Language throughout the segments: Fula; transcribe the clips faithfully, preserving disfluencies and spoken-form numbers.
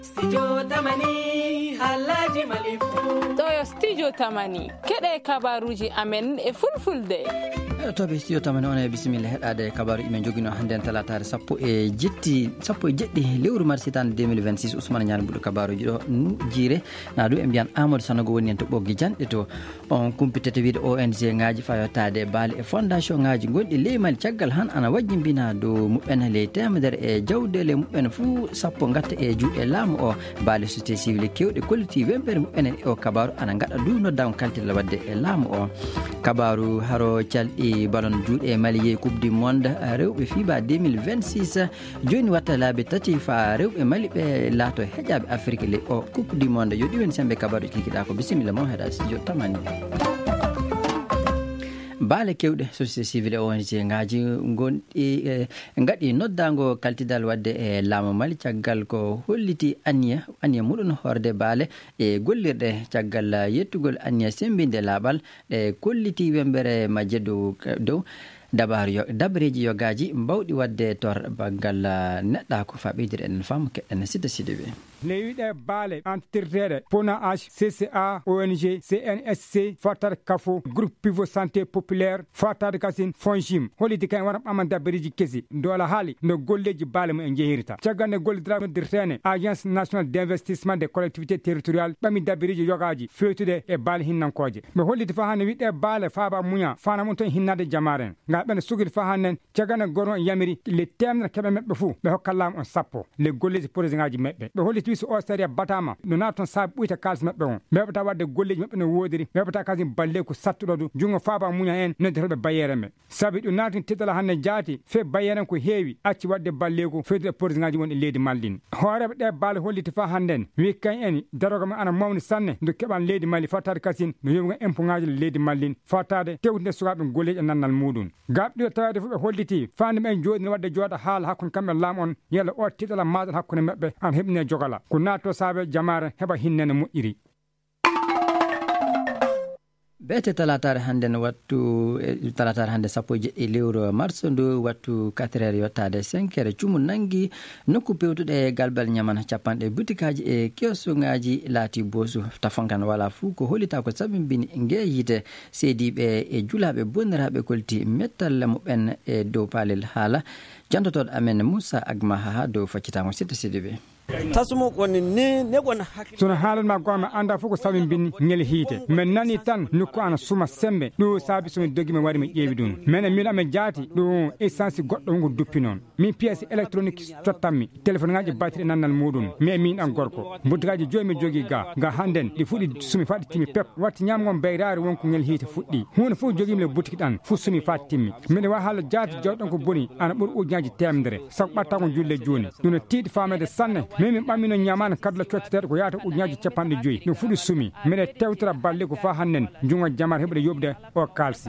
Studio Tamani Halaji Malifu Toyo Studio Tamani Kede kabaruji amen e fulfulde Tobe Studio Tamani on e bismillah hedade kabaru imen jogino hande talatare sappo e jetti sappo e jeddi lewru marsitan deux mille vingt-six Ousmane Niane budu kabaruji do jire na do e mbiyan Amadou Sanogo woni en to boggi jande to on kumpitete wiide O N G ngaji fayotade bal e fondation ngaji gondi leemal caggal han ana wajjimbina do mubben le temeder e jawdele mubben fu sappo ngatta e juude lam o bal société civile kewde kolliti wembere mubben o kabaru ana ngada du noddaw kaltilla wadde e lam o kabaru haro caldi balon juude maliye coupe du monde rewbe fiba deux mille vingt-six joni watta laabe tati fa rewbe mali be lato hejabe afrique le o coupe du monde yodi wen sembe kabaru kikida ko bismillah mo heda studio Tamani bale kewde société civile O N G ngaji gondi ngadi noddango kaltidal wadde e laamu mali caggal ko holliti aniya aniya mudun horde bale e gollirde caggal yettugol aniya sembinde laabal e kolliti wembere majedo dow dabar yo dabreji yogaji mbawdi wadde tor bangal nedda ko fabidire en fam kedden sita sidibe leyide bale entirtere pona h C C A O N G C N S C fatar kafo groupe pivot santé populaire fatar kasin fonjim holidi kan waram amanda beriji kesi dola hali no golleji bale mo enjehirta ciagane goldra dirtene agence nationale d'investissement des collectivités territoriales bami dabiriji yogaji fetude e bale hinnankoje me holidi fa hanne wide bale faaba munya fana mon ton hinnade jamaren ngaben sugir fa hannen ciagane goron yamiri le temna kebe mebbe fu be hokkalam on sappo le golleji présidengaji mebbe be holidi so ostaria batama no naton sa buita kals mabbe on mebata wadde golleji mabbe no wodiri mebata kasim balle ko sattudo do jungo faaba munya en no derbe bayere me sabi do natin titala hanne jaati fe bayere ko heewi acci wadde balle ko fe de porzingaji won e leydi mallin hoorebe de bal holliti fa handen wi kan en daroga ma ana mawni sanne do keban leydi mali fatade kasin no yoga impungaji leydi mallin fatade tewde sugabe golleji nannal mudun gabdi tawade fu be holliti fande men jodi wadde joda haal hakkun kambe lam on yalla o titala maadal hakkune mabbe an hebne jogala ko nato sabe jamare heba hinnene moƴƴiri bete talatare hande no wattu talatare hande sappo jeddi lewru mars ndu wattu quatre heures yottade cinq heures cumu nangi nokku pewtude galbal nyaman capande butikaji e kiosongaji laati bosu tafankan wala fu ko holita ko sabimbini ngeyite sedibe e julabe bonnirabe kolti metal mo ben e dow palel hala jantotod amen Moussa Agma ha do faccitamo sita sidibe tasumo woni ne ne gon hakki sono haalan ma goma anda fuko samin binni ngel hiite men nani tan nukko ana suma sembe do sabi so dogi me wari me ƴeewi dun men min ame jaati do essence goddo ngo duppi non min pièce électronique tottammi téléphone ngaji batterie nannal mudun mi min an gorko budgaji jomi jogi ga ga handen di fudi sumi fadi timi pep watti nyamgon bayrare wonko ngel hiite fuddi huno fu jogi me boutique dan fu sumi fadi timi min wa hala jaati jawdon ko boni ana bur ujaji temdere sak batta ko julle joni dun tiidi famede sanne min bamino nyamana kadla cottete ko yaata ujaji capande joyi no fudu sumi mede tewtira balle ko fa hannen jungo jamar hebde yobde o kalsi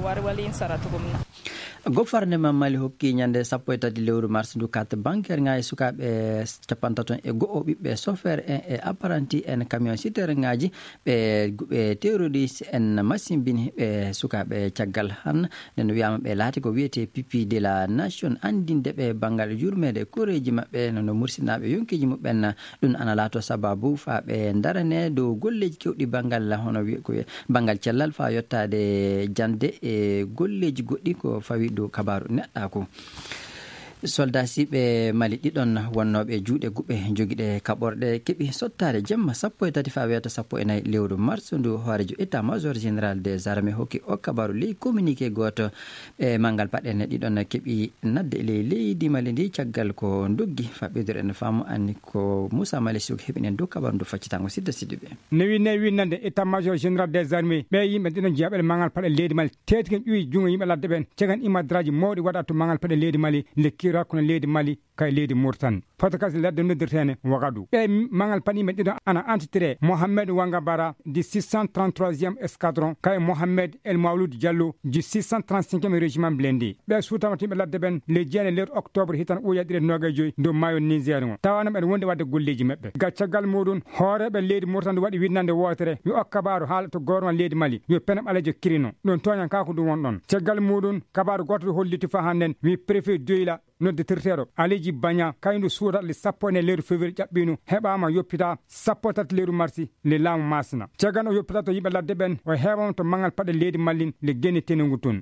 gofarne mamali hokki nyande sappo e tati lewru mars ndu carte bancaire ngaay sukabe capantaton e go bibbe chauffeur e apprenti en camion citer ngaaji be be terroriste en machine bin be sukabe tiagal han den wiama be laati ko wiete pipi de la nation andinde be bangal jurmede koreji mabbe no mursinabe yonkiji mubben dun ana laato sababu fa be darane do golleji kewdi bangal la hono wi ko bangal cellal fa yottade jande e golleji goddi ko fawi do kabaru nedda ko soldasi be mali didon wonnobe juude gubbe jogide kaborde kebi sottare jemma sappo e tati fa weta sappo e nay lewru mars ndu horejo état major général des armées hokki o kabaru li communiqué goto e mangal padene didon kebi nadde le leydi mali ndi ciaggal ko doggi fa bedere en famu anni ko Moussa Malesuk hebinen do kabaru ndu faccitango sidda sidibe newi newi nande état major général des armées be yimbe didon jabel mangal pade leydi mali tetken ƴuwi jungo yimbe ladde ben ciagan imadraji mawdi wadatu mangal pade leydi mali le rakuna leydi Mali kay leydi Mauritanie fotokas ladde noddirtene Ouagadougou e mangal pani men dido ana antitré Mohamed Wangabara du six cent trente-troisième escadron kay Mohamed El Mawlud Diallo du six cent trente-cinquième régiment blindé be sutamati be ladde ben le jene ler octobre hitan o yadire nogajoy do mayo Niger on tawana ben wonde wadde golleji mabbe gaccagal modun hoorebe leydi Mauritanie wadi winnande wotere yo akabaru haalto gorman leydi Mali yo penam alaje kirino don toñan ka ko dum won don caggal modun kabaru goto holliti fa hannen wi préfet Doyla noddetirteɗo Aliji Bagna kaydu suuda le sappo ne lewru février ƴaɓɓino heɓama yoppita sappo tati lewru marsi le laamu masna caggan o yoppita to yimɓe ladde ɓen o heɓama to mangal paɗe leydi Mallin le geni tenengu toon.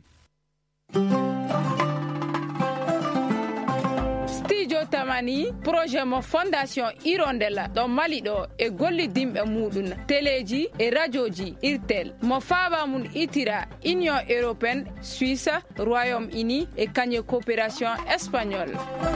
tamani projet mo fondation Hirondella ɗo Mali ɗo e gollidimɓe muɗum téléji e radioji irtel mo faaba mum itira Union européenne Suisse Royaume-Uni e kañe coopération espagnole.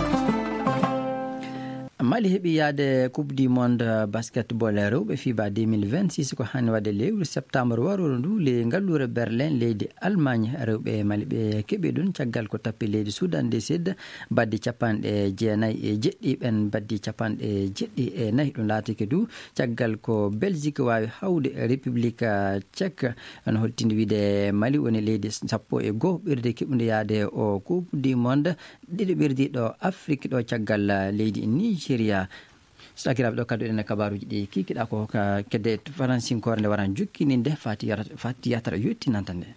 Mali heɓi yaade coupe du monde basketball rewɓe fiba deux mille vingt-six ko hanni waɗe lewru septembre waroro ndu le ngallure Berlin leydi Allemagne rewɓe Mali ɓe keɓi ɗum caggal ko tappi leydi Soudan du Sud baddi capanɗe jeenayyi e jeɗɗi ɓen baddi capanɗe jeɗɗi e nayyi ɗum laatike du caggal ko Belgique wawi hawde république tchèque on holtinde wiide Mali woni leydi sappo e goho ɓirde keɓude yaade o coupe du monde ɗiɗi ɓirdi ɗo Afrique ɗo caggal leydi Niger sakiraɓe ɗo kadu ene kabaruji ɗi kikiɗa ko ka kedde faransinkore nde waran jukkininde fati fati yatara yettinantande.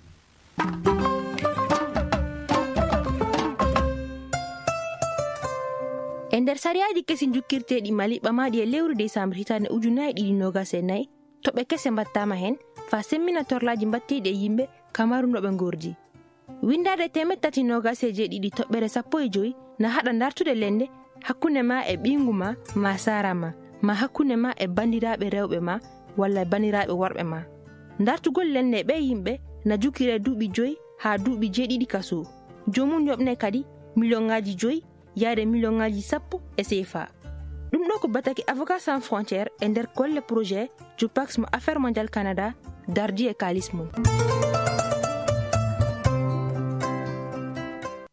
e nder sariyaji kesi jukkirteɗi Mali ɓamaɗi e lewru décembre hitande ujunnaje ɗiɗi nogas e nayyi toɓe kese mbattama hen fa semmina torlaji mbatteɗi e yimɓe kamaru noɓe gordi windade temet tati nogas e jeeɗiɗi toɓɓere sappo e joyi na haɗa dartude lende hakkunde ma e ɓingu ma ma sara ma ma hakkunde ma e bandiraɓe rewɓe ma walla bandiraɓe worɓe ma dartugol lende ɓe yimɓe na jukire duuɓi joyi ha duuɓi jeeɗiɗi kaso jomum yoɓne kadi million ngaji joyi yaade million ngaji sappo e C F A ɗum ɗo ko bataki avocat sans frontiére e nder golle projet jupax mo affaire mondial Canada dardi e kalis mum.